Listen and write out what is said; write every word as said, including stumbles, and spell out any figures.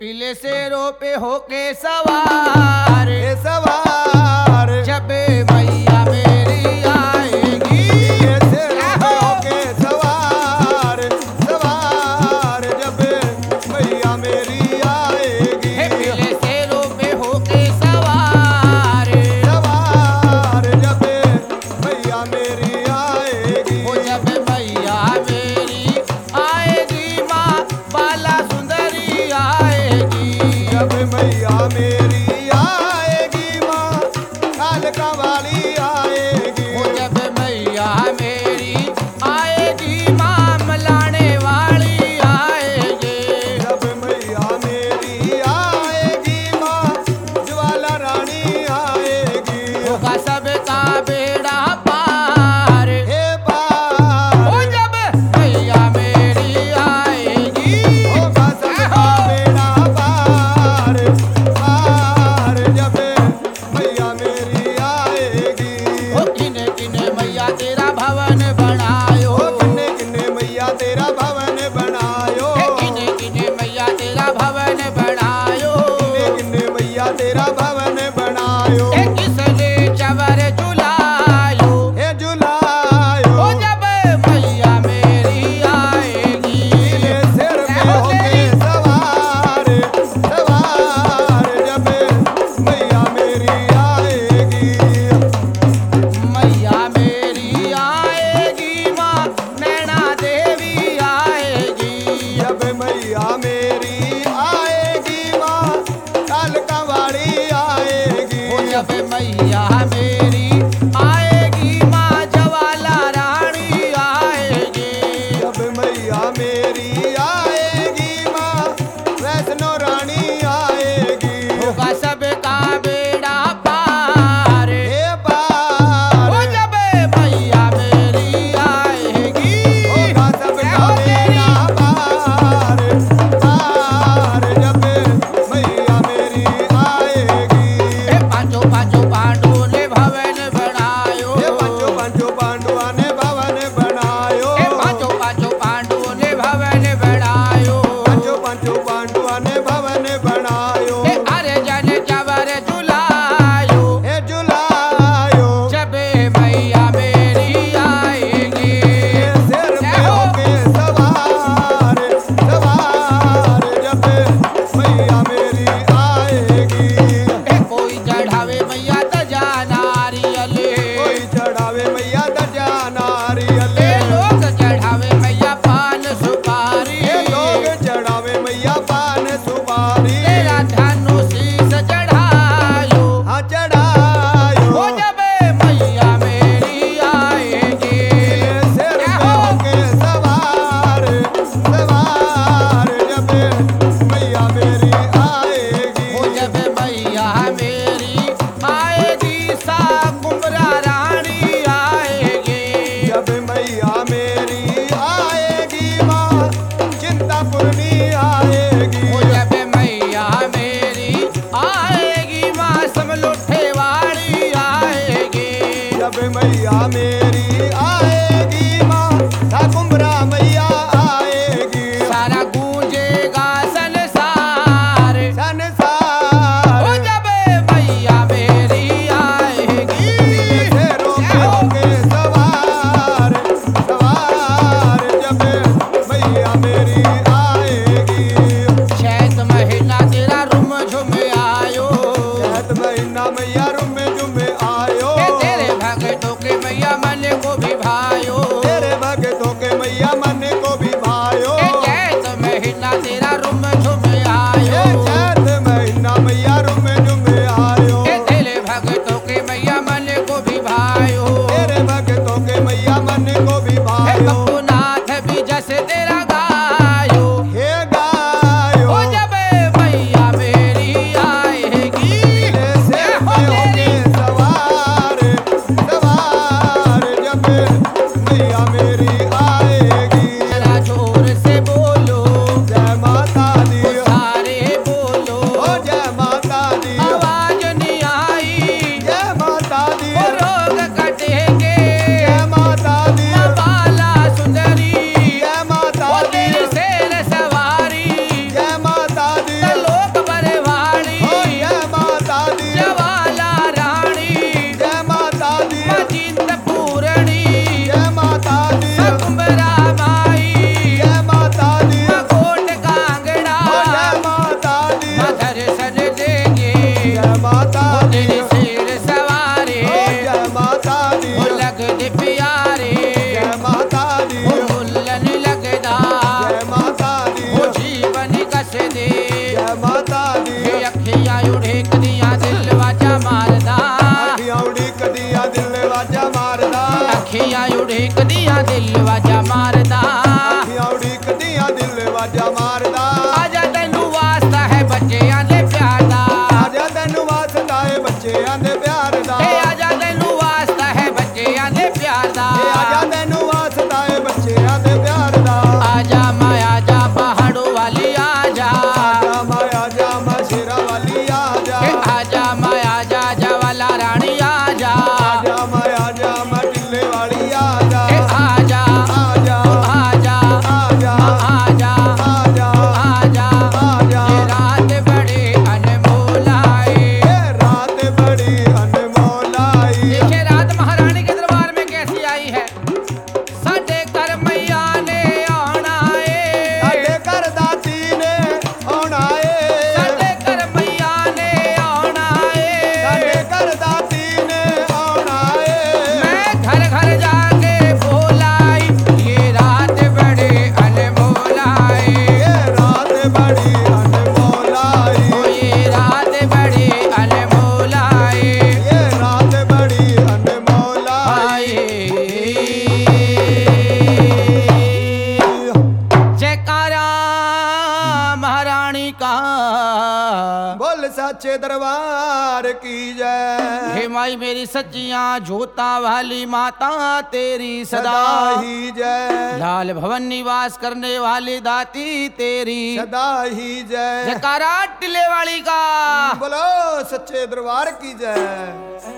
पीले शेरों पे होके सवार ए सवार जब मैया मेरी आएगी। पीले शेरों पे होके सवार सवार जब मैया मेरी आएगी। हे पीले शेरों पे होके सवार सवार जब मैया मेरी आएगी। वो जब मैया मेरी आएगी माँ बाला सुंदरी आएगी। जब मैया मेरी आएगी माँ कालका वाली आएगी। वो जब मैया मेरी आएगी माँ मलाने वाली आएगी। जब मैया मेरी आएगी माँ ज्वाला रानी आएगी। होगा सबका बेड़ा पार हे पार वो जब मैया मेरी आएगी। होगा सबका बेड़ा पार पार जब मैया मेरी आएगी। ओ किने किने मैया तेरा भवन बनायो। ओ किन्ने किन्ने मैया तेरा भवन बनायो। हे किने किने मैया तेरा भवन बनायो। किन्ने किन्ने मैया तेरा भवन बनायो। हे किसने चवर झुलायो। हे झुलायो ओ जब मैया मेरी आएगी। पीले सिर पे होके सवार सवार जब मैया मेरी आएगी। मैया मेरी आएगी माँ नैना देवी आएगी। जब मैया मेरी आएगी माँ कालका वाली आएगी। ओ जब मैया मेरी आएगी माँ ज्वाला रानी आएगी। जब मैया मेरी आएगी माँ वैष्णो रानी आएगी। होगा सबका बेड़ा पार हे पार ओ जब मैया मेरी आएगी। होगा सबका बेड़ा पार पार जब मैया मेरी आएगी। हे पांचों पांचों पांडवों ने भवन बनायो। हे पंचो पंचो पांडुआ ने भवन बनायो। हे पांचों पांचों पांडवों ने भवन बनायो। पंचो पंचो पांडुआ ने भवन बनायो। हे अरे जन जवर झुलायो। हे झुलायो जब मैया मेरी आएगी। ये सिर पे होके सवार सवार जब मैया मेरी आएगी। हे कोई चढ़ावे मैया तजा नारियल। कोई चढ़ावे मैया दजा नारियल। हे लोग चढ़ावे मैया पान सुपारी। ये लोग चढ़ावे मैया पान सुपारी। तेरा धनुषीस चढ़ायो। हाँ चढ़ायो वो जब मैया मेरी आएगी। ये सिर पे होके सवार सवार जब मैया मेरी बोल साचे दरबार की जय। हे माई मेरी सच्चियां जोता वाली माता तेरी सदा सदा ही जय। लाल भवन निवास करने वाली दाती तेरी सदा ही जय। जयकारा टिले वाली का। बोलो सच्चे दरबार की जय।